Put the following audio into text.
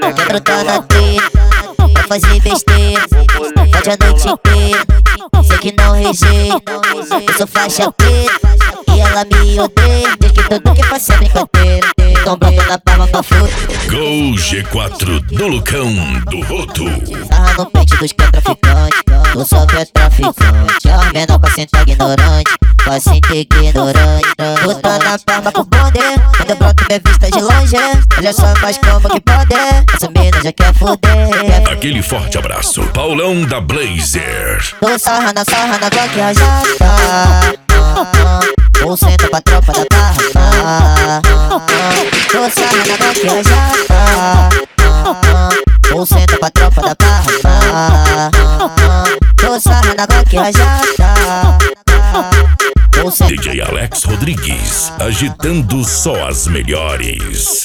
Quer brotar na treta, vai fazer besteira, pode a noite inteira. Sei que não rejeita, eu sou faixa preta e ela me odeia. Diz que tudo que faz é brincadeira, então bota na palma pra fora. Gol G4 do Lucão do Roto. Sarra no peito dos que é traficante, tu só que é traficante. A menor pra sentar ignorante, pra sentar ignorante. Tu tá na palma com poder, quando eu broto minha vista de longe. Olha só mais como que pode, essa mina já quer foder. Aquele forte abraço, Paulão da Blazer. Tu sarra na Glock rajada, ou senta pra tropa da barra. Tu sarra na Glock rajada, ou senta pra tropa da barra. Tu sarra na Glock rajada, ou senta. DJ Alex Rodrigues, agitando só as melhores.